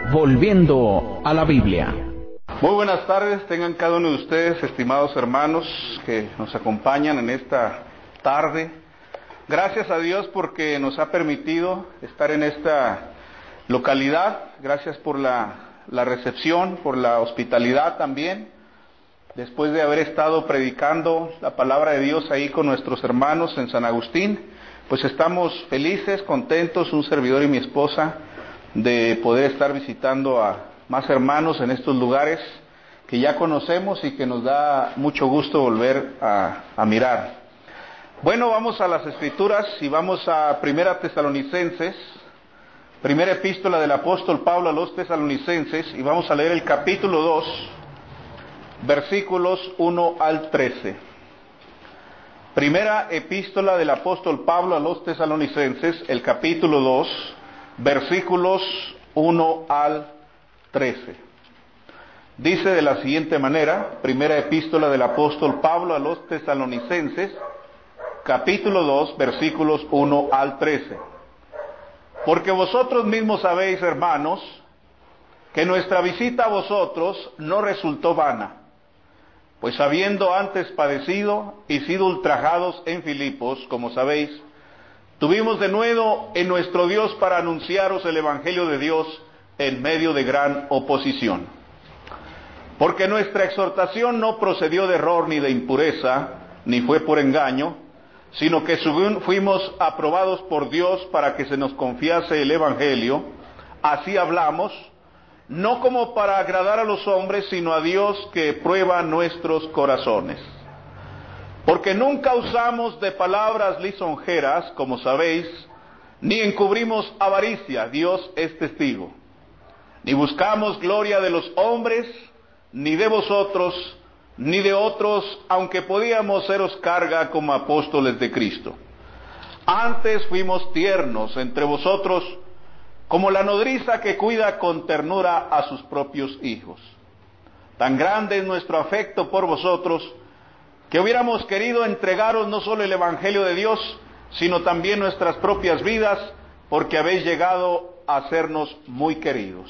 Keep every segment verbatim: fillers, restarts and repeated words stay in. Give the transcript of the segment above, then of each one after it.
Volviendo a la Biblia. Muy buenas tardes, tengan cada uno de ustedes, estimados hermanos que nos acompañan en esta tarde. Gracias a Dios porque nos ha permitido estar en esta localidad. Gracias por la, la recepción, por la hospitalidad también. Después de haber estado predicando la palabra de Dios ahí con nuestros hermanos en San Agustín, pues estamos felices, contentos, un servidor y mi esposa, de poder estar visitando a más hermanos en estos lugares que ya conocemos y que nos da mucho gusto volver a, a mirar. Bueno, vamos a las Escrituras y vamos a Primera Tesalonicenses, primera epístola del apóstol Pablo a los Tesalonicenses, y vamos a leer el capítulo dos, versículos uno al trece. Primera epístola del apóstol Pablo a los Tesalonicenses, el capítulo dos, versículos uno al trece. Dice de la siguiente manera, primera epístola del apóstol Pablo a los Tesalonicenses, capítulo dos, versículos uno al trece. Porque vosotros mismos sabéis, hermanos, que nuestra visita a vosotros no resultó vana, pues habiendo antes padecido y sido ultrajados en Filipos, como sabéis, tuvimos de nuevo en nuestro Dios para anunciaros el Evangelio de Dios en medio de gran oposición. Porque nuestra exhortación no procedió de error ni de impureza, ni fue por engaño, sino que según fuimos aprobados por Dios para que se nos confiase el Evangelio, así hablamos, no como para agradar a los hombres, sino a Dios que prueba nuestros corazones. Porque nunca usamos de palabras lisonjeras, como sabéis, ni encubrimos avaricia, Dios es testigo. Ni buscamos gloria de los hombres, ni de vosotros, ni de otros, aunque podíamos seros carga como apóstoles de Cristo. Antes fuimos tiernos entre vosotros, como la nodriza que cuida con ternura a sus propios hijos. Tan grande es nuestro afecto por vosotros, que hubiéramos querido entregaros no solo el Evangelio de Dios, sino también nuestras propias vidas, porque habéis llegado a sernos muy queridos.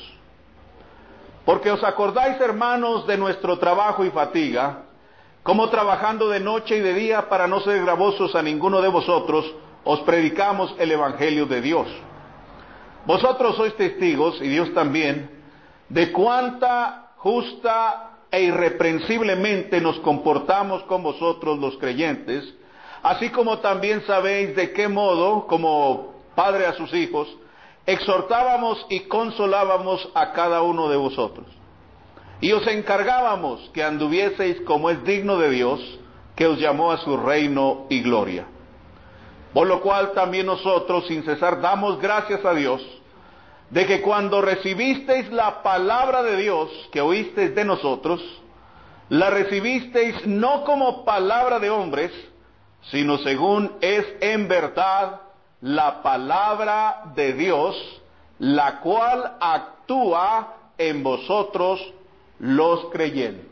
Porque os acordáis, hermanos, de nuestro trabajo y fatiga, como trabajando de noche y de día para no ser gravosos a ninguno de vosotros, os predicamos el Evangelio de Dios. Vosotros sois testigos, y Dios también, de cuánta justa e irreprensiblemente nos comportamos con vosotros los creyentes, así como también sabéis de qué modo, como padre a sus hijos, exhortábamos y consolábamos a cada uno de vosotros. Y os encargábamos que anduvieseis como es digno de Dios, que os llamó a su reino y gloria. Por lo cual también nosotros sin cesar damos gracias a Dios, de que cuando recibisteis la palabra de Dios que oísteis de nosotros, la recibisteis no como palabra de hombres, sino según es en verdad la palabra de Dios, la cual actúa en vosotros los creyentes.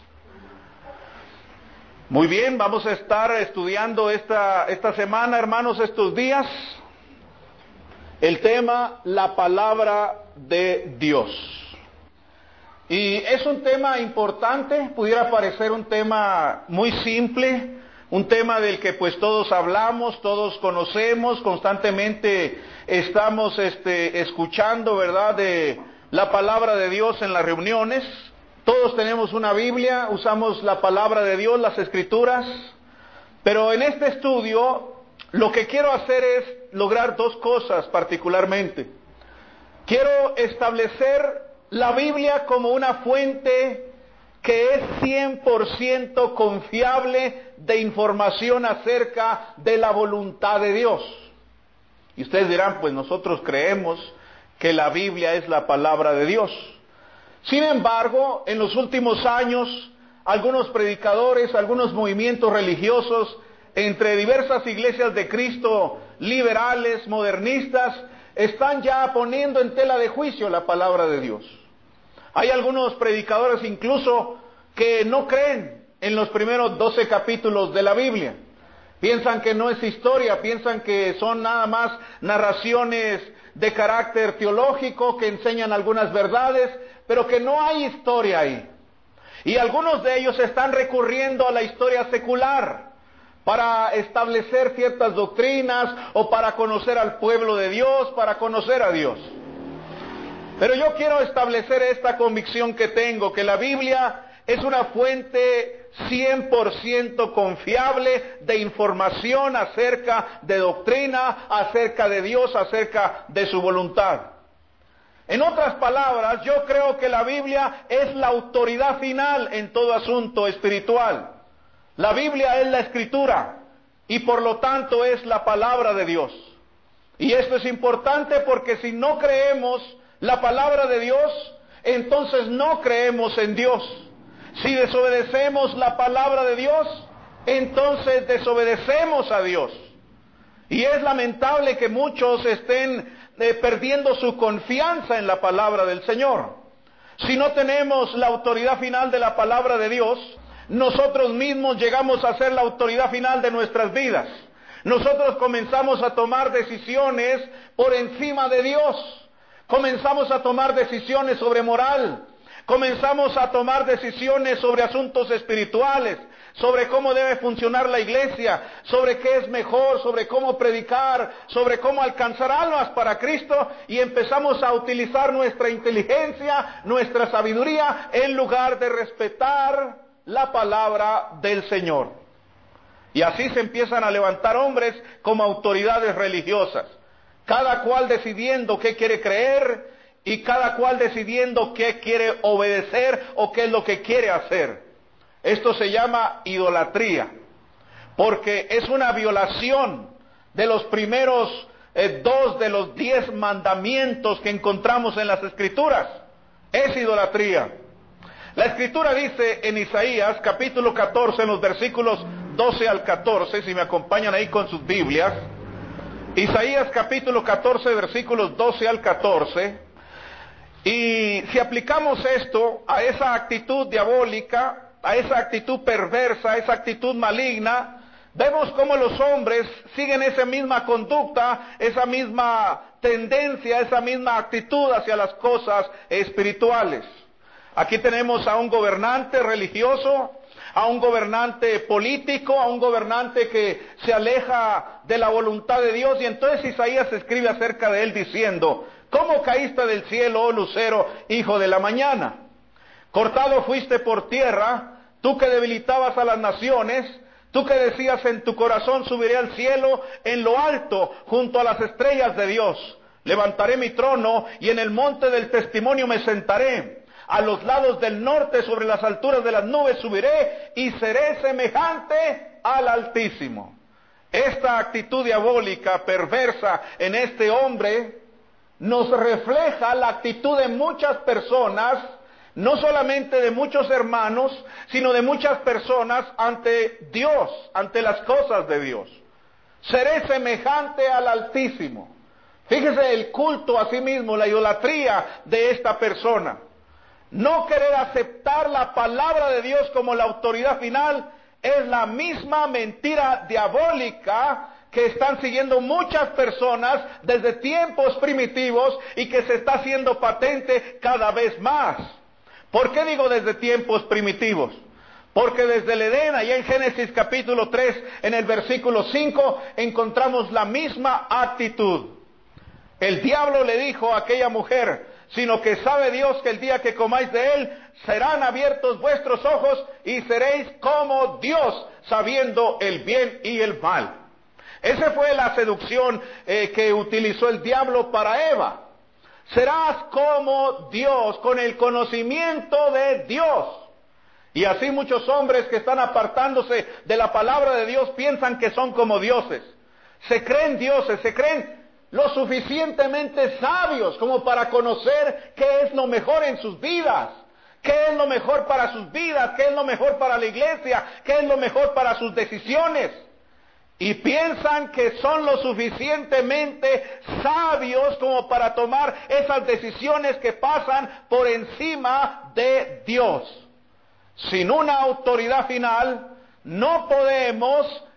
Muy bien, vamos a estar estudiando esta, esta semana, hermanos, estos días, el tema, la palabra de Dios. Y es un tema importante, pudiera parecer un tema muy simple, un tema del que pues todos hablamos, todos conocemos, constantemente estamos este, escuchando, ¿verdad?, de la palabra de Dios en las reuniones. Todos tenemos una Biblia, usamos la palabra de Dios, las Escrituras, pero en este estudio lo que quiero hacer es lograr dos cosas particularmente. Quiero establecer la Biblia como una fuente que es cien por ciento confiable de información acerca de la voluntad de Dios. Y ustedes dirán, pues nosotros creemos que la Biblia es la palabra de Dios. Sin embargo, en los últimos años, algunos predicadores, algunos movimientos religiosos, entre diversas iglesias de Cristo, liberales, modernistas, están ya poniendo en tela de juicio la palabra de Dios. Hay algunos predicadores incluso que no creen en los primeros doce capítulos de la Biblia. Piensan que no es historia, piensan que son nada más narraciones de carácter teológico que enseñan algunas verdades, pero que no hay historia ahí. Y algunos de ellos están recurriendo a la historia secular para establecer ciertas doctrinas o para conocer al pueblo de Dios, para conocer a Dios. Pero yo quiero establecer esta convicción que tengo, que la Biblia es una fuente cien por ciento confiable de información acerca de doctrina, acerca de Dios, acerca de su voluntad. En otras palabras, yo creo que la Biblia es la autoridad final en todo asunto espiritual. La Biblia es la Escritura y por lo tanto es la palabra de Dios. Y esto es importante porque si no creemos la palabra de Dios, entonces no creemos en Dios. Si desobedecemos la palabra de Dios, entonces desobedecemos a Dios. Y es lamentable que muchos estén eh, perdiendo su confianza en la palabra del Señor. Si no tenemos la autoridad final de la palabra de Dios, nosotros mismos llegamos a ser la autoridad final de nuestras vidas. Nosotros comenzamos a tomar decisiones por encima de Dios. Comenzamos a tomar decisiones sobre moral. Comenzamos a tomar decisiones sobre asuntos espirituales, sobre cómo debe funcionar la iglesia, sobre qué es mejor, sobre cómo predicar, sobre cómo alcanzar almas para Cristo, y empezamos a utilizar nuestra inteligencia, nuestra sabiduría, en lugar de respetar la palabra del Señor. Y así se empiezan a levantar hombres como autoridades religiosas, cada cual decidiendo qué quiere creer, y cada cual decidiendo qué quiere obedecer o qué es lo que quiere hacer. Esto se llama idolatría, porque es una violación de los primeros eh, dos de los diez mandamientos que encontramos en las Escrituras. Es idolatría. La Escritura dice en Isaías capítulo catorce, en los versículos doce al catorce, si me acompañan ahí con sus Biblias, Isaías capítulo catorce, versículos doce al catorce, y si aplicamos esto a esa actitud diabólica, a esa actitud perversa, a esa actitud maligna, vemos cómo los hombres siguen esa misma conducta, esa misma tendencia, esa misma actitud hacia las cosas espirituales. Aquí tenemos a un gobernante religioso, a un gobernante político, a un gobernante que se aleja de la voluntad de Dios, y entonces Isaías escribe acerca de él diciendo: ¿cómo caíste del cielo, oh lucero, hijo de la mañana? Cortado fuiste por tierra, tú que debilitabas a las naciones, tú que decías en tu corazón: subiré al cielo, en lo alto, junto a las estrellas de Dios. Levantaré mi trono, y en el monte del testimonio me sentaré. A los lados del norte, sobre las alturas de las nubes subiré, y seré semejante al Altísimo. Esta actitud diabólica, perversa en este hombre, nos refleja la actitud de muchas personas, no solamente de muchos hermanos, sino de muchas personas ante Dios, ante las cosas de Dios. Seré semejante al Altísimo. Fíjese el culto a sí mismo, la idolatría de esta persona. No querer aceptar la palabra de Dios como la autoridad final es la misma mentira diabólica que están siguiendo muchas personas desde tiempos primitivos y que se está haciendo patente cada vez más. ¿Por qué digo desde tiempos primitivos? Porque desde el Edén, allá en Génesis capítulo tres, en el versículo cinco, encontramos la misma actitud. El diablo le dijo a aquella mujer: sino que sabe Dios que el día que comáis de él, serán abiertos vuestros ojos y seréis como Dios, sabiendo el bien y el mal. Esa fue la seducción eh, que utilizó el diablo para Eva. Serás como Dios, con el conocimiento de Dios. Y así muchos hombres que están apartándose de la palabra de Dios piensan que son como dioses. Se creen dioses, se creen lo suficientemente sabios como para conocer qué es lo mejor en sus vidas, qué es lo mejor para sus vidas, qué es lo mejor para la iglesia, qué es lo mejor para sus decisiones. Y piensan que son lo suficientemente sabios como para tomar esas decisiones que pasan por encima de Dios. Sin una autoridad final, no podemos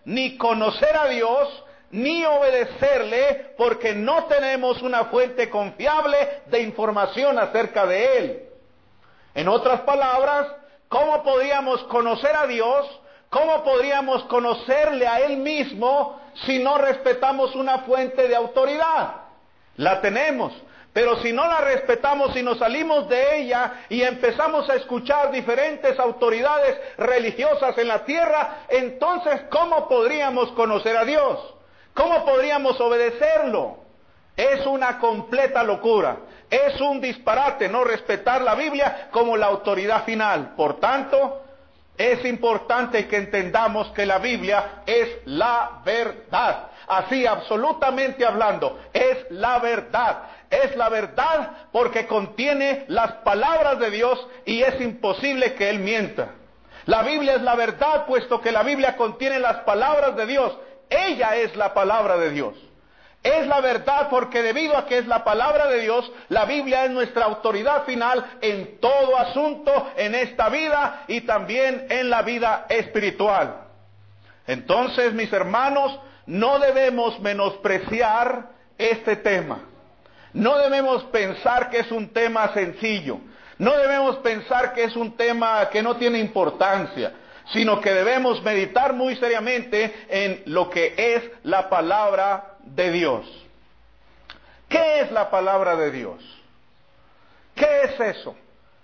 ni conocer a Dios, ni obedecerle, porque no tenemos una fuente confiable de información acerca de Él. En otras palabras, ¿cómo podríamos conocer a Dios? ¿Cómo podríamos conocerle a Él mismo si no respetamos una fuente de autoridad? La tenemos, pero si no la respetamos y nos salimos de ella y empezamos a escuchar diferentes autoridades religiosas en la tierra, entonces ¿cómo podríamos conocer a Dios? ¿Cómo podríamos obedecerlo? Es una completa locura, es un disparate no respetar la Biblia como la autoridad final. Por tanto, es importante que entendamos que la Biblia es la verdad. Así, absolutamente hablando, es la verdad. Es la verdad porque contiene las palabras de Dios y es imposible que Él mienta. La Biblia es la verdad puesto que la Biblia contiene las palabras de Dios. Ella es la palabra de Dios. Es la verdad porque debido a que es la palabra de Dios, la Biblia es nuestra autoridad final en todo asunto en esta vida y también en la vida espiritual. Entonces, mis hermanos, no debemos menospreciar este tema. No debemos pensar que es un tema sencillo. No debemos pensar que es un tema que no tiene importancia, sino que debemos meditar muy seriamente en lo que es la palabra de Dios. ¿Qué es la palabra de Dios? ¿Qué es eso?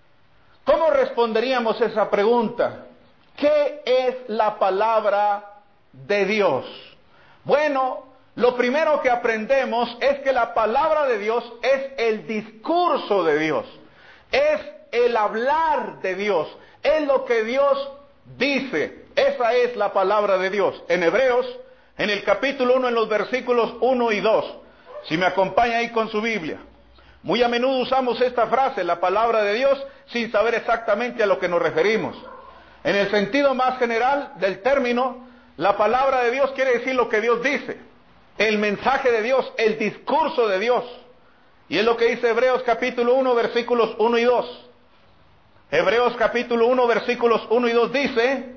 ¿Cómo responderíamos esa pregunta? ¿Qué es la palabra de Dios? Bueno, lo primero que aprendemos es que la palabra de Dios es el discurso de Dios, es el hablar de Dios, es lo que Dios dice. Esa es la palabra de Dios. En Hebreos, en el capítulo uno, en los versículos uno y dos, si me acompaña ahí con su Biblia. Muy a menudo usamos esta frase, la palabra de Dios, sin saber exactamente a lo que nos referimos. En el sentido más general del término, la palabra de Dios quiere decir lo que Dios dice, el mensaje de Dios, el discurso de Dios. Y es lo que dice Hebreos capítulo uno, versículos uno y dos. Hebreos capítulo uno, versículos uno y dos dice,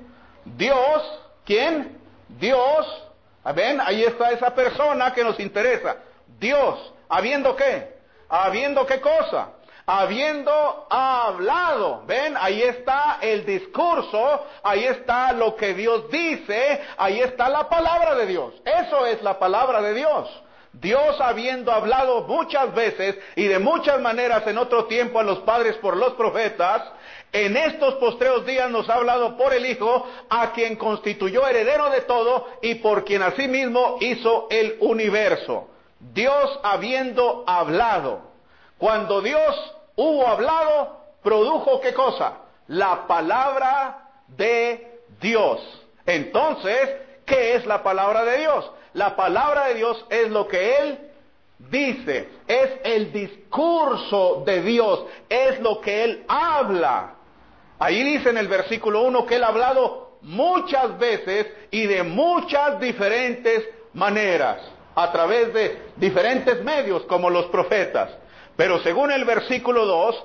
Dios, ¿quién? Dios, ¿ven? Ahí está esa persona que nos interesa. Dios, ¿habiendo qué? ¿Habiendo qué cosa? Habiendo hablado, ¿ven? Ahí está el discurso, ahí está lo que Dios dice, ahí está la palabra de Dios. Eso es la palabra de Dios. Dios habiendo hablado muchas veces y de muchas maneras en otro tiempo a los padres por los profetas, en estos postreros días nos ha hablado por el Hijo, a quien constituyó heredero de todo y por quien asimismo hizo el universo. Dios habiendo hablado. Cuando Dios hubo hablado, produjo ¿qué cosa? La palabra de Dios. Entonces, ¿qué es la palabra de Dios? La palabra de Dios es lo que Él dice, es el discurso de Dios, es lo que Él habla. Ahí dice en el versículo uno que Él ha hablado muchas veces y de muchas diferentes maneras, a través de diferentes medios como los profetas. Pero según el versículo dos,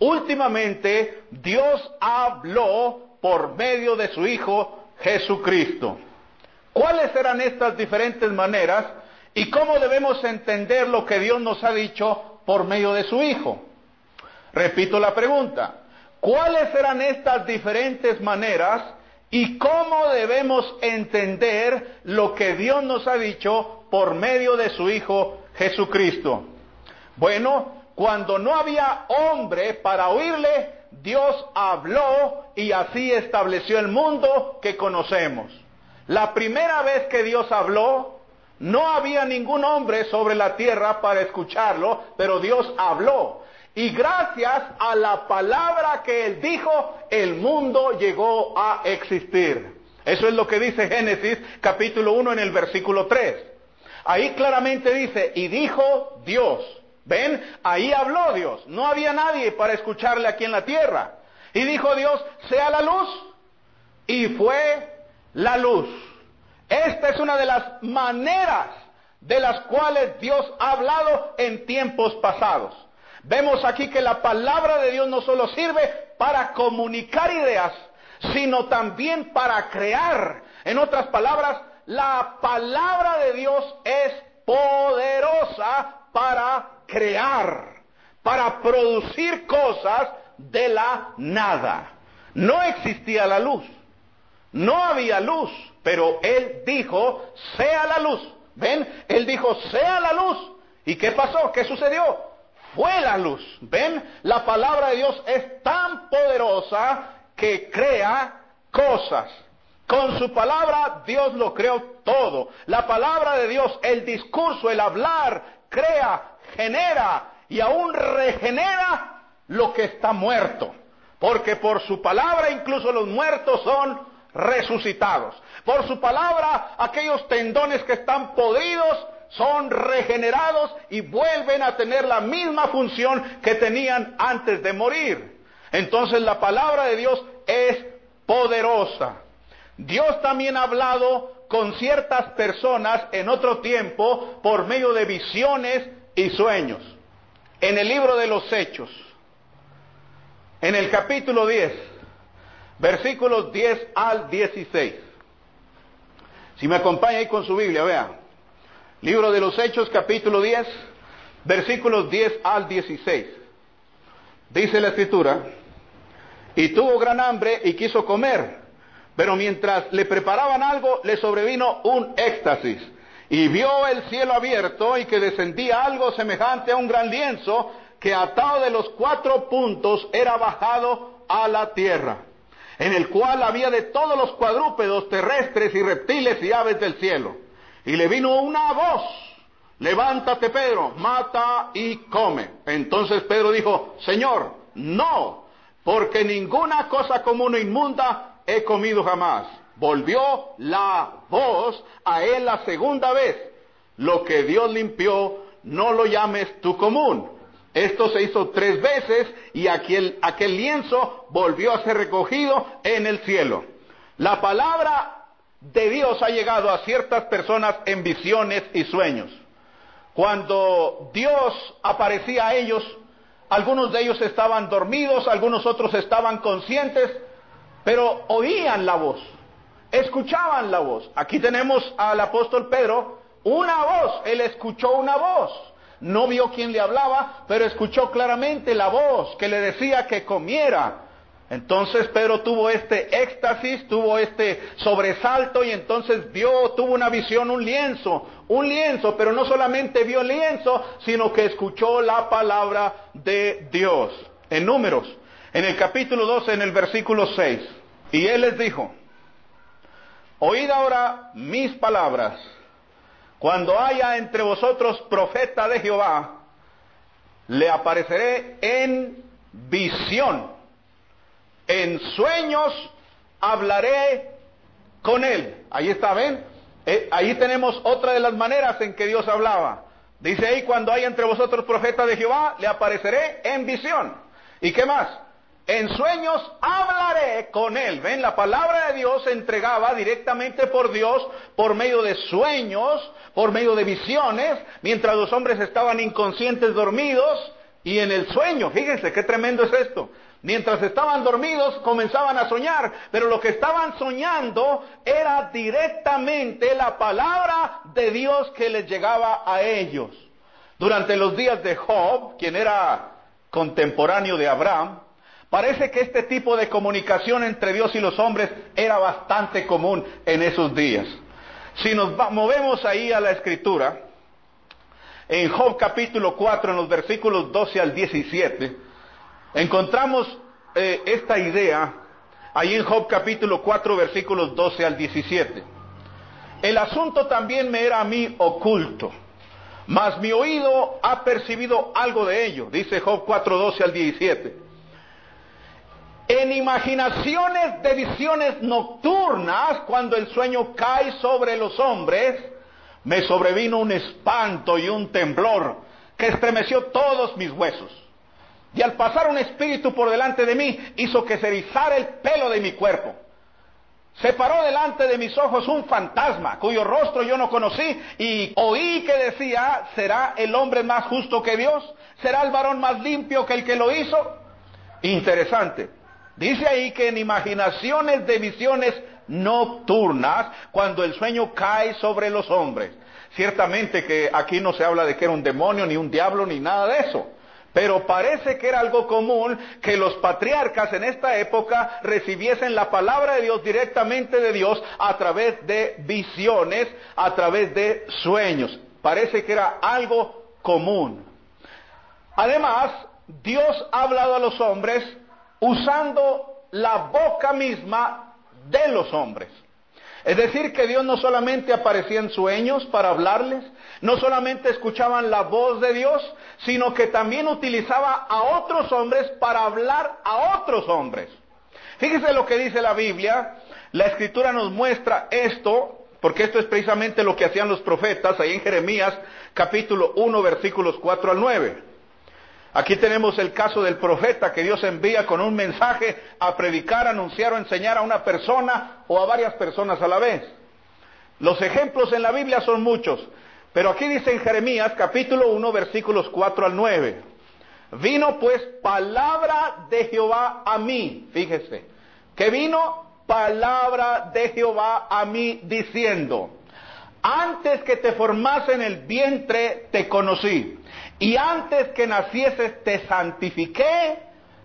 últimamente Dios habló por medio de su Hijo Jesucristo. ¿Cuáles serán estas diferentes maneras y cómo debemos entender lo que Dios nos ha dicho por medio de su Hijo? Repito la pregunta. ¿Cuáles serán estas diferentes maneras y cómo debemos entender lo que Dios nos ha dicho por medio de su Hijo Jesucristo? Bueno, cuando no había hombre para oírle, Dios habló y así estableció el mundo que conocemos. La primera vez que Dios habló, no había ningún hombre sobre la tierra para escucharlo, pero Dios habló. Y gracias a la palabra que Él dijo, el mundo llegó a existir. Eso es lo que dice Génesis capítulo uno en el versículo tres. Ahí claramente dice, y dijo Dios. ¿Ven? Ahí habló Dios. No había nadie para escucharle aquí en la tierra. Y dijo Dios, sea la luz. Y fue la luz. Esta es una de las maneras de las cuales Dios ha hablado en tiempos pasados. Vemos aquí que la palabra de Dios no solo sirve para comunicar ideas, sino también para crear. En otras palabras, la palabra de Dios es poderosa para crear, para producir cosas de la nada. No existía la luz, no había luz, pero Él dijo, sea la luz. ¿Ven? Él dijo, sea la luz. ¿Y qué pasó? ¿Qué sucedió? Fue la luz. ¿Ven? La palabra de Dios es tan poderosa que crea cosas. Con su palabra Dios lo creó todo. La palabra de Dios, el discurso, el hablar, crea, genera y aún regenera lo que está muerto. Porque por su palabra incluso los muertos son resucitados. Por su palabra aquellos tendones que están podridos son regenerados y vuelven a tener la misma función que tenían antes de morir. Entonces la palabra de Dios es poderosa. Dios también ha hablado con ciertas personas en otro tiempo por medio de visiones y sueños. En el libro de los Hechos, en el capítulo diez, versículos diez al dieciséis. Si me acompaña ahí con su Biblia, vea. Libro de los Hechos, capítulo diez, versículos diez al dieciséis. Dice la Escritura, y tuvo gran hambre y quiso comer, pero mientras le preparaban algo, le sobrevino un éxtasis, y vio el cielo abierto y que descendía algo semejante a un gran lienzo, que atado de los cuatro puntos era bajado a la tierra, en el cual había de todos los cuadrúpedos terrestres y reptiles y aves del cielo. Y le vino una voz, levántate Pedro, mata y come. Entonces Pedro dijo, Señor, no, porque ninguna cosa común o inmunda he comido jamás. Volvió la voz a él la segunda vez, lo que Dios limpió, no lo llames tú común. Esto se hizo tres veces y aquel, aquel lienzo volvió a ser recogido en el cielo. La palabra de Dios ha llegado a ciertas personas en visiones y sueños. Cuando Dios aparecía a ellos, algunos de ellos estaban dormidos, algunos otros estaban conscientes, pero oían la voz, escuchaban la voz. Aquí tenemos al apóstol Pedro, una voz, él escuchó una voz. No vio quién le hablaba, pero escuchó claramente la voz que le decía que comiera. Entonces Pedro tuvo este éxtasis, tuvo este sobresalto y entonces vio, tuvo una visión, un lienzo, un lienzo, pero no solamente vio el lienzo, sino que escuchó la palabra de Dios. En Números, en el capítulo doce, en el versículo seis, y él les dijo, oíd ahora mis palabras. Cuando haya entre vosotros profeta de Jehová, le apareceré en visión, en sueños hablaré con él. Ahí está, ¿ven? Eh, ahí tenemos otra de las maneras en que Dios hablaba. Dice ahí, cuando haya entre vosotros profeta de Jehová, le apareceré en visión. ¿Y qué más? En sueños hablaré con él. ¿Ven? La palabra de Dios se entregaba directamente por Dios por medio de sueños, por medio de visiones, mientras los hombres estaban inconscientes, dormidos, y en el sueño, fíjense qué tremendo es esto. Mientras estaban dormidos comenzaban a soñar, pero lo que estaban soñando era directamente la palabra de Dios que les llegaba a ellos. Durante los días de Job, quien era contemporáneo de Abraham, parece que este tipo de comunicación entre Dios y los hombres era bastante común en esos días. Si nos movemos ahí a la Escritura, en Job capítulo cuatro, en los versículos doce al diecisiete, encontramos eh, esta idea, ahí en Job capítulo cuatro, versículos doce al diecisiete. El asunto también me era a mí oculto, mas mi oído ha percibido algo de ello, dice Job cuatro, doce al diecisiete. En imaginaciones de visiones nocturnas, cuando el sueño cae sobre los hombres, me sobrevino un espanto y un temblor que estremeció todos mis huesos. Y al pasar un espíritu por delante de mí, hizo que se erizara el pelo de mi cuerpo. Se paró delante de mis ojos un fantasma, cuyo rostro yo no conocí, y oí que decía, ¿será el hombre más justo que Dios? ¿Será el varón más limpio que el que lo hizo? Interesante. Dice ahí que en imaginaciones de visiones nocturnas, cuando el sueño cae sobre los hombres. Ciertamente que aquí no se habla de que era un demonio, ni un diablo, ni nada de eso. Pero parece que era algo común que los patriarcas en esta época recibiesen la palabra de Dios directamente de Dios a través de visiones, a través de sueños. Parece que era algo común. Además, Dios ha hablado a los hombres usando la boca misma de los hombres. Es decir, que Dios no solamente aparecía en sueños para hablarles, no solamente escuchaban la voz de Dios, sino que también utilizaba a otros hombres para hablar a otros hombres. Fíjese lo que dice la Biblia. La Escritura nos muestra esto, porque esto es precisamente lo que hacían los profetas, ahí en Jeremías capítulo uno, versículos cuatro al nueve. Aquí tenemos el caso del profeta que Dios envía con un mensaje a predicar, anunciar o enseñar a una persona o a varias personas a la vez. Los ejemplos en la Biblia son muchos, pero aquí dice en Jeremías capítulo uno, versículos cuatro al nueve. Vino pues palabra de Jehová a mí, fíjese, que vino palabra de Jehová a mí diciendo: antes que te formase en el vientre te conocí, y antes que nacieses te santifiqué,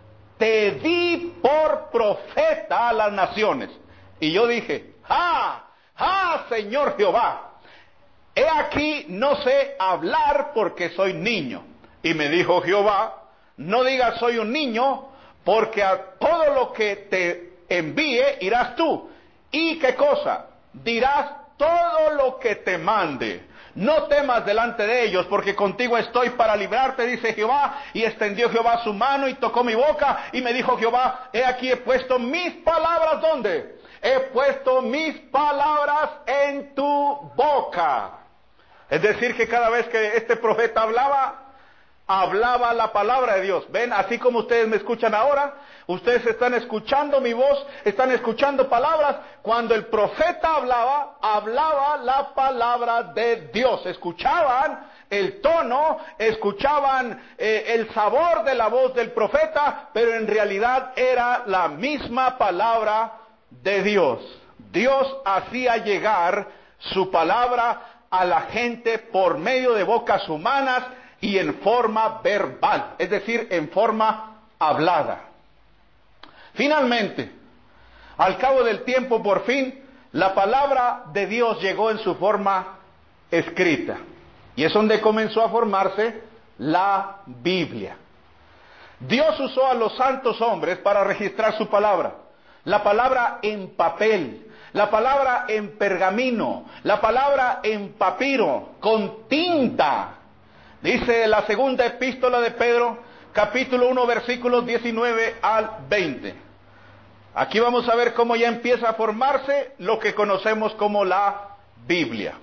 te di por profeta a las naciones. Y yo dije: ¡ah! ¡ah, Señor Jehová! He aquí no sé hablar porque soy niño. Y me dijo Jehová: no digas soy un niño, porque a todo lo que te envíe irás tú. ¿Y qué cosa? Dirás todo lo que te mande. No temas delante de ellos, porque contigo estoy para librarte, dice Jehová. Y extendió Jehová su mano y tocó mi boca, y me dijo Jehová: he aquí he puesto mis palabras, ¿dónde? He puesto mis palabras en tu boca. Es decir, que cada vez que este profeta hablaba, hablaba la palabra de Dios. Ven, así como ustedes me escuchan ahora, ustedes están escuchando mi voz, están escuchando palabras. Cuando el profeta hablaba, hablaba la palabra de Dios. Escuchaban el tono, escuchaban eh, el sabor de la voz del profeta, pero en realidad era la misma palabra de Dios. Dios hacía llegar su palabra a la gente por medio de bocas humanas y en forma verbal, es decir, en forma hablada. Finalmente, al cabo del tiempo, por fin, la palabra de Dios llegó en su forma escrita. Y es donde comenzó a formarse la Biblia. Dios usó a los santos hombres para registrar su palabra. La palabra en papel, la palabra en pergamino, la palabra en papiro, con tinta. Dice la segunda epístola de Pedro, capítulo uno, versículos diecinueve al veinte. Aquí vamos a ver cómo ya empieza a formarse lo que conocemos como la Biblia.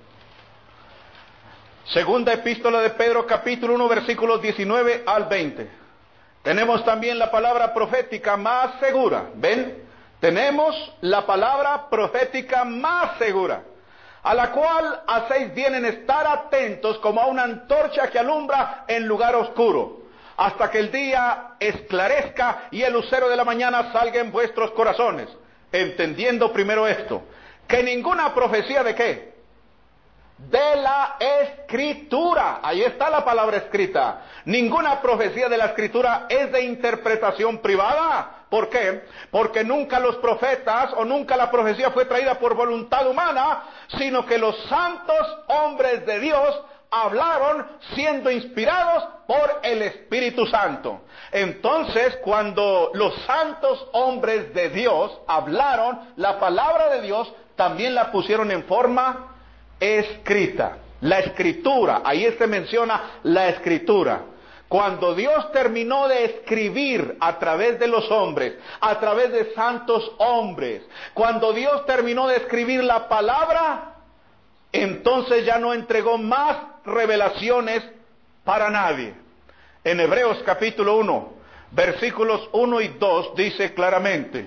Segunda epístola de Pedro, capítulo uno, versículos diecinueve al veinte. Tenemos también la palabra profética más segura. ¿Ven? Tenemos la palabra profética más segura, a la cual hacéis bien en estar atentos como a una antorcha que alumbra en lugar oscuro, hasta que el día esclarezca y el lucero de la mañana salga en vuestros corazones. Entendiendo primero esto, que ninguna profecía de qué, de la Escritura, ahí está la palabra escrita, ninguna profecía de la Escritura es de interpretación privada. ¿Por qué? Porque nunca los profetas o nunca la profecía fue traída por voluntad humana, sino que los santos hombres de Dios hablaron siendo inspirados por el Espíritu Santo. Entonces, cuando los santos hombres de Dios hablaron la palabra de Dios, también la pusieron en forma escrita. La Escritura, ahí se menciona la Escritura. Cuando Dios terminó de escribir a través de los hombres, a través de santos hombres, cuando Dios terminó de escribir la palabra, entonces ya no entregó más revelaciones para nadie. En Hebreos capítulo uno, versículos uno y dos dice claramente,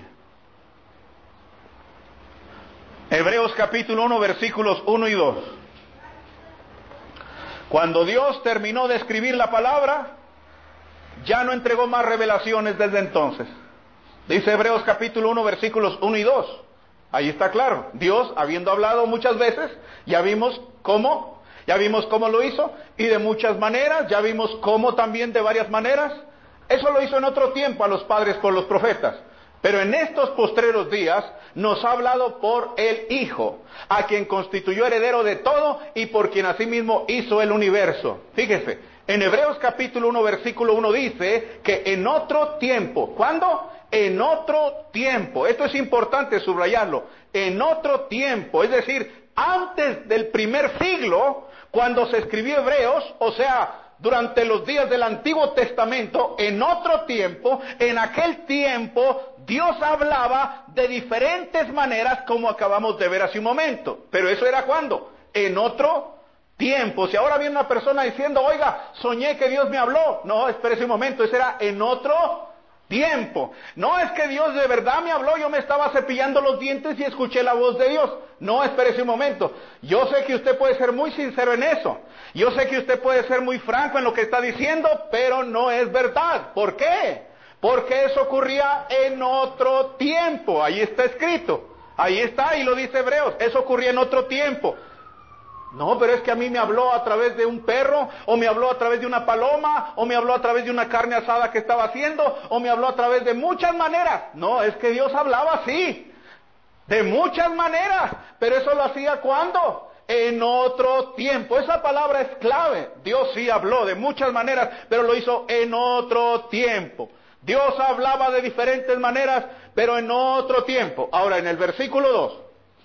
Hebreos capítulo uno, versículos uno y dos. Cuando Dios terminó de escribir la palabra, ya no entregó más revelaciones desde entonces. Dice Hebreos capítulo uno, versículos uno y dos. Ahí está claro. Dios, habiendo hablado muchas veces, ya vimos cómo, ya vimos cómo lo hizo, y de muchas maneras, ya vimos cómo también de varias maneras. Eso lo hizo en otro tiempo a los padres por los profetas. Pero en estos postreros días nos ha hablado por el Hijo, a quien constituyó heredero de todo y por quien asimismo hizo el universo. Fíjese, en Hebreos capítulo uno versículo uno dice que en otro tiempo, ¿cuándo? En otro tiempo, esto es importante subrayarlo, en otro tiempo, es decir, antes del primer siglo, cuando se escribió Hebreos, o sea, durante los días del Antiguo Testamento, en otro tiempo, en aquel tiempo, Dios hablaba de diferentes maneras como acabamos de ver hace un momento. Pero eso era ¿cuándo? En otro tiempo. Si ahora viene una persona diciendo, oiga, soñé que Dios me habló. No, espérese un momento, eso era en otro tiempo. No es que Dios de verdad me habló, yo me estaba cepillando los dientes y escuché la voz de Dios. No, espérese un momento. Yo sé que usted puede ser muy sincero en eso. Yo sé que usted puede ser muy franco en lo que está diciendo, pero no es verdad. ¿Por qué? Porque eso ocurría en otro tiempo. Ahí está escrito. Ahí está, y lo dice Hebreos. Eso ocurría en otro tiempo. No, pero es que a mí me habló a través de un perro, o me habló a través de una paloma, o me habló a través de una carne asada que estaba haciendo, o me habló a través de muchas maneras. No, es que Dios hablaba así, de muchas maneras, pero eso lo hacía ¿cuándo? En otro tiempo. Esa palabra es clave. Dios sí habló de muchas maneras, pero lo hizo en otro tiempo. Dios hablaba de diferentes maneras, pero en otro tiempo. Ahora, en el versículo dos,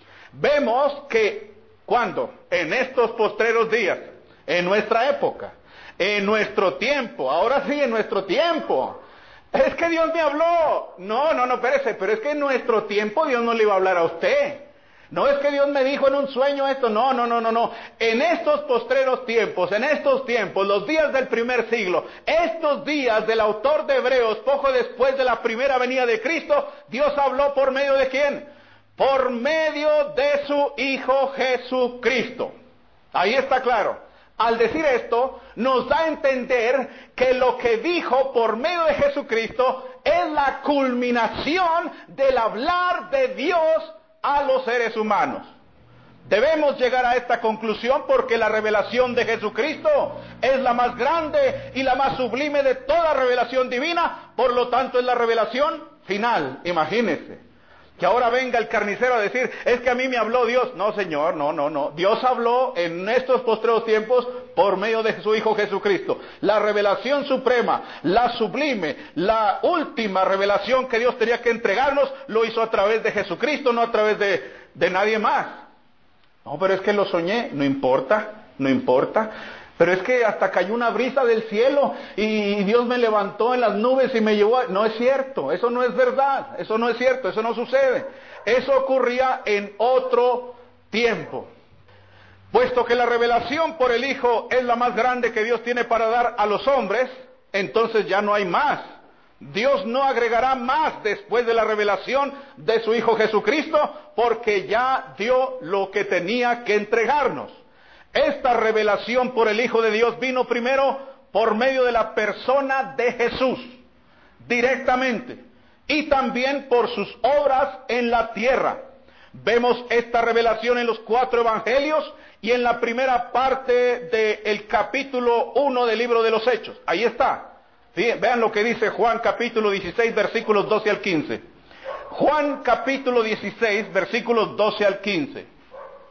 vemos que ¿cuándo? En estos postreros días, en nuestra época, en nuestro tiempo, ahora sí, en nuestro tiempo. Es que Dios me habló. No, no, no, espérese, pero es que en nuestro tiempo Dios no le iba a hablar a usted. No es que Dios me dijo en un sueño esto, no, no, no, no, no. En estos postreros tiempos, en estos tiempos, los días del primer siglo, estos días del autor de Hebreos, poco después de la primera venida de Cristo, Dios habló por medio de ¿quién? Por medio de su Hijo Jesucristo. Ahí está claro. Al decir esto, nos da a entender que lo que dijo por medio de Jesucristo es la culminación del hablar de Dios a los seres humanos. Debemos llegar a esta conclusión porque la revelación de Jesucristo es la más grande y la más sublime de toda revelación divina, por lo tanto es la revelación final. Imagínense que ahora venga el carnicero a decir, es que a mí me habló Dios. No, Señor, no, no, no. Dios habló en estos postreros tiempos por medio de su Hijo Jesucristo. La revelación suprema, la sublime, la última revelación que Dios tenía que entregarnos, lo hizo a través de Jesucristo, no a través de, de nadie más. No, pero es que lo soñé. No importa, no importa. Pero es que hasta cayó una brisa del cielo y Dios me levantó en las nubes y me llevó a... No es cierto, eso no es verdad, eso no es cierto, eso no sucede. Eso ocurría en otro tiempo. Puesto que la revelación por el Hijo es la más grande que Dios tiene para dar a los hombres, entonces ya no hay más. Dios no agregará más después de la revelación de su Hijo Jesucristo, porque ya dio lo que tenía que entregarnos. Esta revelación por el Hijo de Dios vino primero por medio de la persona de Jesús, directamente, y también por sus obras en la tierra. Vemos esta revelación en los cuatro evangelios y en la primera parte del capítulo uno del libro de los Hechos. Ahí está. ¿Sí? Vean lo que dice Juan capítulo dieciséis, versículos doce al quince. Juan capítulo dieciséis, versículos doce al quince.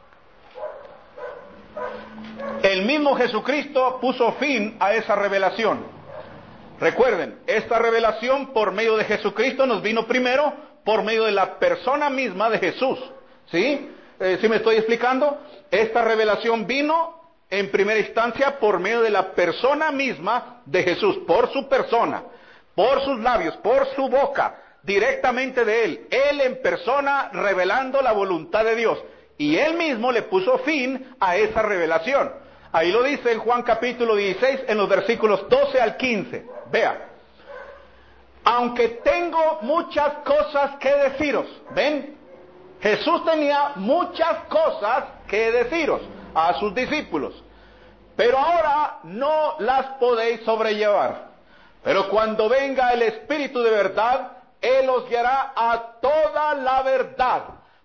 El mismo Jesucristo puso fin a esa revelación. Recuerden, esta revelación por medio de Jesucristo nos vino primero por medio de la persona misma de Jesús. ¿Sí? Eh, ¿Sí me estoy explicando? Esta revelación vino en primera instancia por medio de la persona misma de Jesús, por su persona, por sus labios, por su boca, directamente de Él. Él en persona revelando la voluntad de Dios. Y Él mismo le puso fin a esa revelación. Ahí lo dice en Juan capítulo dieciséis, en los versículos doce al quince. Vea. Aunque tengo muchas cosas que deciros. ¿Ven? Jesús tenía muchas cosas que deciros a sus discípulos. Pero ahora no las podéis sobrellevar. Pero cuando venga el Espíritu de verdad, Él os guiará a toda la verdad.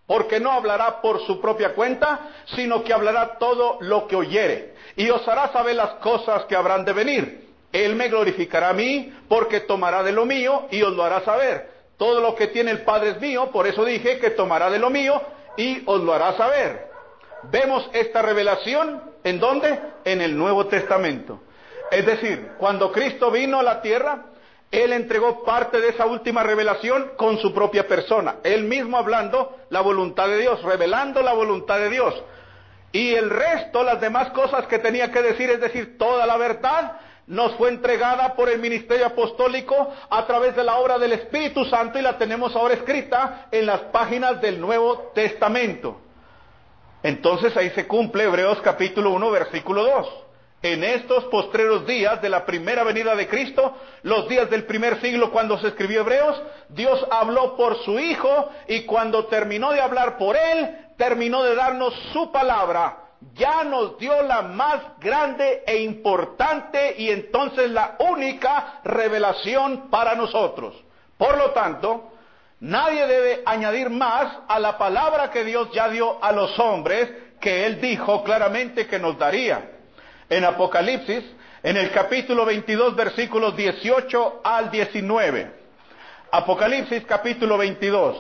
porque no hablará por su propia cuenta, sino que hablará todo lo que oyere, y os hará saber las cosas que habrán de venir. Él me glorificará a mí, porque tomará de lo mío y os lo hará saber. Todo lo que tiene el Padre es mío, por eso dije que tomará de lo mío y os lo hará saber. Vemos esta revelación, ¿en dónde? En el Nuevo Testamento. Es decir, cuando Cristo vino a la tierra, Él entregó parte de esa última revelación con su propia persona. Él mismo hablando la voluntad de Dios, revelando la voluntad de Dios. Y el resto, las demás cosas que tenía que decir, es decir, toda la verdad, nos fue entregada por el ministerio apostólico a través de la obra del Espíritu Santo, y la tenemos ahora escrita en las páginas del Nuevo Testamento. Entonces ahí se cumple Hebreos capítulo uno, versículo dos. En estos postreros días de la primera venida de Cristo, los días del primer siglo cuando se escribió Hebreos, Dios habló por su Hijo, y cuando terminó de hablar por Él, terminó de darnos su palabra. Ya nos dio la más grande e importante y entonces la única revelación para nosotros. Por lo tanto, nadie debe añadir más a la palabra que Dios ya dio a los hombres, que Él dijo claramente que nos daría. En Apocalipsis, en el capítulo veintidós, versículos dieciocho al diecinueve. Apocalipsis capítulo veintidós,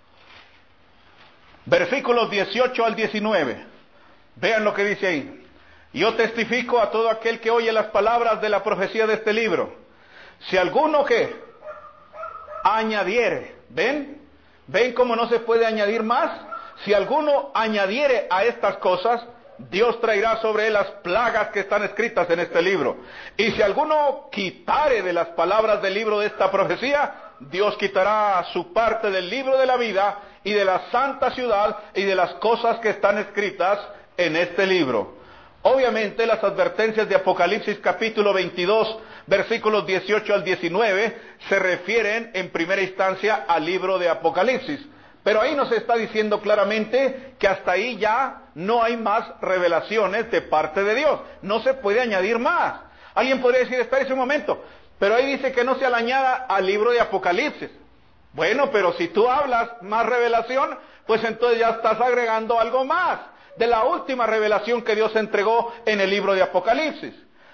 versículos dieciocho al diecinueve. Vean lo que dice ahí. Yo testifico a todo aquel que oye las palabras de la profecía de este libro. Si alguno que añadiere, ¿ven? ¿Ven cómo no se puede añadir más? Si alguno añadiere a estas cosas, Dios traerá sobre él las plagas que están escritas en este libro. Y si alguno quitare de las palabras del libro de esta profecía, Dios quitará su parte del libro de la vida y de la santa ciudad y de las cosas que están escritas en este libro. Obviamente las advertencias de Apocalipsis capítulo veintidós, versículos dieciocho al diecinueve, se refieren en primera instancia al libro de Apocalipsis. Pero ahí nos está diciendo claramente que hasta ahí ya no hay más revelaciones de parte de Dios. No se puede añadir más. Alguien podría decir, espérese un momento, pero ahí dice que no se le añada al libro de Apocalipsis. Bueno, pero si tú hablas más revelación, pues entonces ya estás agregando algo más de la última revelación que Dios entregó en el libro de Apocalipsis.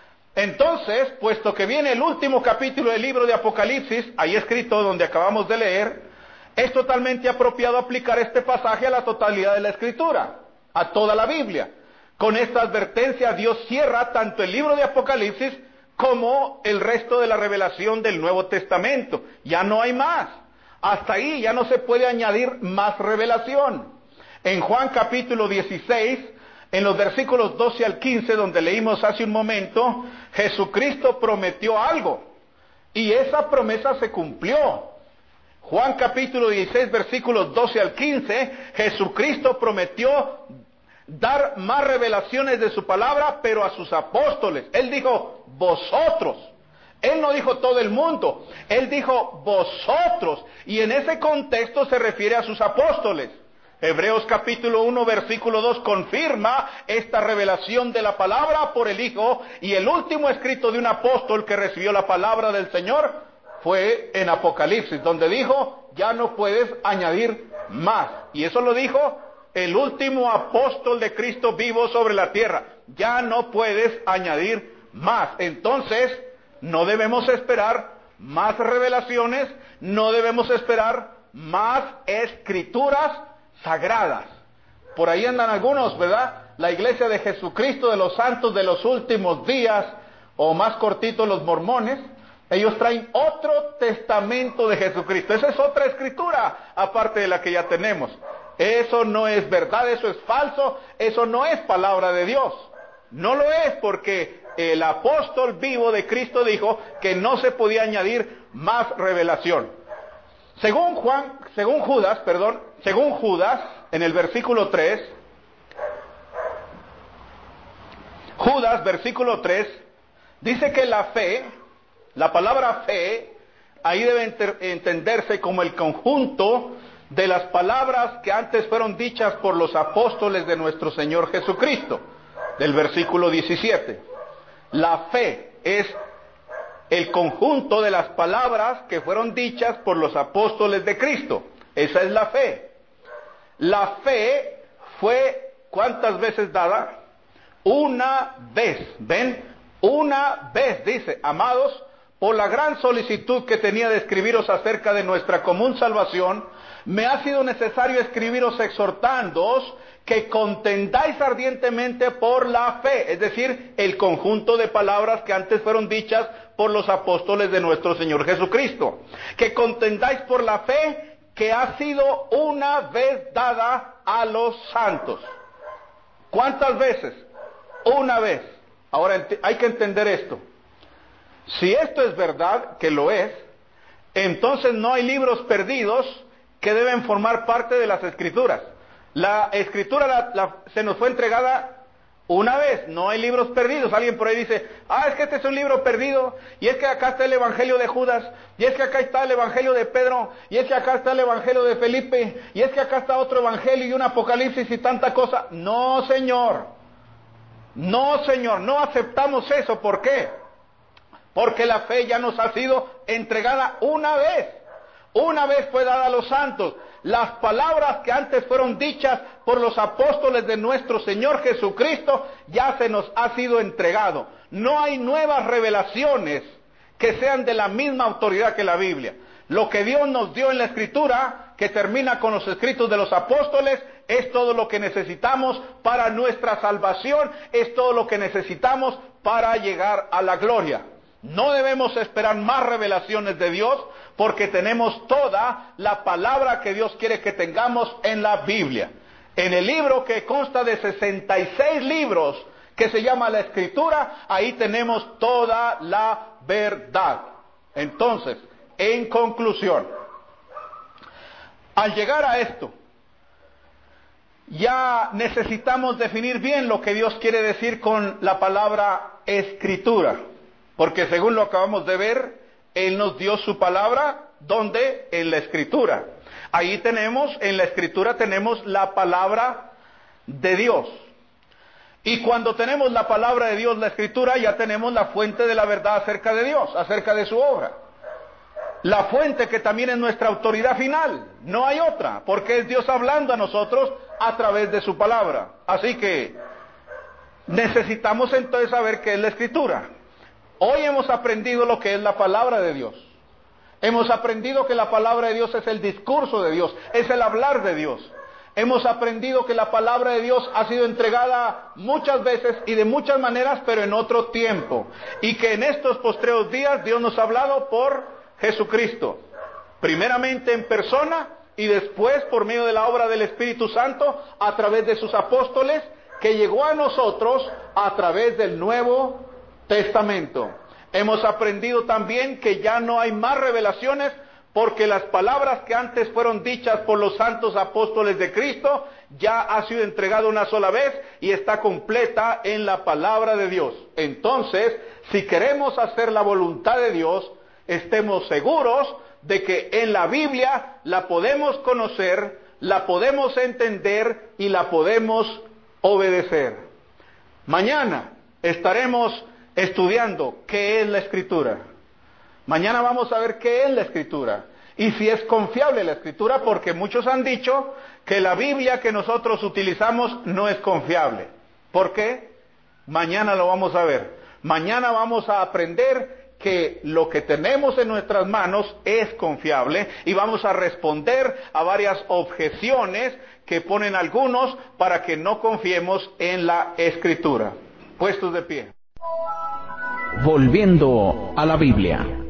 Entonces, puesto que viene el último capítulo del libro de Apocalipsis, ahí escrito donde acabamos de leer, es totalmente apropiado aplicar este pasaje a la totalidad de la Escritura, a toda la Biblia. Con esta advertencia, Dios cierra tanto el libro de Apocalipsis como el resto de la revelación del Nuevo Testamento. Ya no hay más. Hasta ahí ya no se puede añadir más revelación. En Juan capítulo dieciséis, en los versículos doce al quince, donde leímos hace un momento, Jesucristo prometió algo, y esa promesa se cumplió. Juan capítulo dieciséis, versículos doce al quince, Jesucristo prometió dar más revelaciones de su palabra, pero a sus apóstoles. Él dijo, vosotros. Él no dijo todo el mundo, Él dijo vosotros, y en ese contexto se refiere a sus apóstoles. Hebreos capítulo uno, versículo dos confirma esta revelación de la palabra por el Hijo, y el último escrito de un apóstol que recibió la palabra del Señor fue en Apocalipsis, donde dijo, ya no puedes añadir más. Y eso lo dijo el último apóstol de Cristo vivo sobre la tierra. Ya no puedes añadir más. Entonces, no debemos esperar más revelaciones, no debemos esperar más escrituras sagradas. Por ahí andan algunos, ¿verdad? La iglesia de Jesucristo de los santos de los últimos días, o más cortito los mormones, ellos traen otro testamento de Jesucristo. Esa es otra escritura, aparte de la que ya tenemos. Eso no es verdad, eso es falso, eso no es palabra de Dios. No lo es, porque el apóstol vivo de Cristo dijo que no se podía añadir más revelación. Según Juan, según Judas, perdón, según Judas, en el versículo tres, Judas, versículo tres, dice que la fe, la palabra fe, ahí debe enter, entenderse como el conjunto de las palabras que antes fueron dichas por los apóstoles de nuestro Señor Jesucristo, del versículo diecisiete. La fe es el conjunto de las palabras que fueron dichas por los apóstoles de Cristo. Esa es la fe. La fe fue, ¿cuántas veces dada? Una vez. ¿Ven? Una vez, dice, amados, por la gran solicitud que tenía de escribiros acerca de nuestra común salvación, me ha sido necesario escribiros exhortándoos que contendáis ardientemente por la fe, es decir, el conjunto de palabras que antes fueron dichas por los apóstoles de nuestro Señor Jesucristo, que contendáis por la fe que ha sido una vez dada a los santos. ¿Cuántas veces? Una vez. Ahora hay que entender esto. Si esto es verdad, que lo es, entonces no hay libros perdidos que deben formar parte de las Escrituras. La Escritura la, la, se nos fue entregada una vez, no hay libros perdidos. Alguien por ahí dice, ah, es que este es un libro perdido, y es que acá está el Evangelio de Judas, y es que acá está el Evangelio de Pedro, y es que acá está el Evangelio de Felipe, y es que acá está otro Evangelio y un Apocalipsis y tanta cosa. No, Señor, no, Señor, no aceptamos eso. ¿Por qué? Porque la fe ya nos ha sido entregada una vez. Una vez fue dada a los santos. Las palabras que antes fueron dichas por los apóstoles de nuestro Señor Jesucristo ya se nos ha sido entregado. No hay nuevas revelaciones que sean de la misma autoridad que la Biblia. Lo que Dios nos dio en la Escritura, que termina con los escritos de los apóstoles, es todo lo que necesitamos para nuestra salvación, es todo lo que necesitamos para llegar a la gloria. No debemos esperar más revelaciones de Dios, porque tenemos toda la palabra que Dios quiere que tengamos en la Biblia. En el libro que consta de sesenta y seis libros, que se llama la Escritura, ahí tenemos toda la verdad. Entonces, en conclusión, al llegar a esto, ya necesitamos definir bien lo que Dios quiere decir con la palabra Escritura, porque según lo acabamos de ver, Él nos dio su palabra, ¿dónde? En la Escritura. Ahí tenemos, en la Escritura tenemos la palabra de Dios. Y cuando tenemos la palabra de Dios, la Escritura, ya tenemos la fuente de la verdad acerca de Dios, acerca de su obra. La fuente que también es nuestra autoridad final, no hay otra, porque es Dios hablando a nosotros a través de su palabra. Así que necesitamos entonces saber qué es la Escritura. Hoy hemos aprendido lo que es la palabra de Dios. Hemos aprendido que la palabra de Dios es el discurso de Dios, es el hablar de Dios. Hemos aprendido que la palabra de Dios ha sido entregada muchas veces y de muchas maneras, pero en otro tiempo. Y que en estos postreros días Dios nos ha hablado por Jesucristo. Primeramente en persona y después por medio de la obra del Espíritu Santo a través de sus apóstoles, que llegó a nosotros a través del Nuevo Testamento. Hemos aprendido también que ya no hay más revelaciones, porque las palabras que antes fueron dichas por los santos apóstoles de Cristo ya ha sido entregada una sola vez y está completa en la palabra de Dios. Entonces, si queremos hacer la voluntad de Dios, estemos seguros de que en la Biblia la podemos conocer, la podemos entender y la podemos obedecer. Mañana estaremos estudiando qué es la Escritura. Mañana vamos a ver qué es la Escritura y si es confiable la Escritura, porque muchos han dicho que la Biblia que nosotros utilizamos no es confiable. ¿Por qué? Mañana lo vamos a ver. Mañana vamos a aprender que lo que tenemos en nuestras manos es confiable y vamos a responder a varias objeciones que ponen algunos para que no confiemos en la Escritura. Puestos de pie. Volviendo a la Biblia.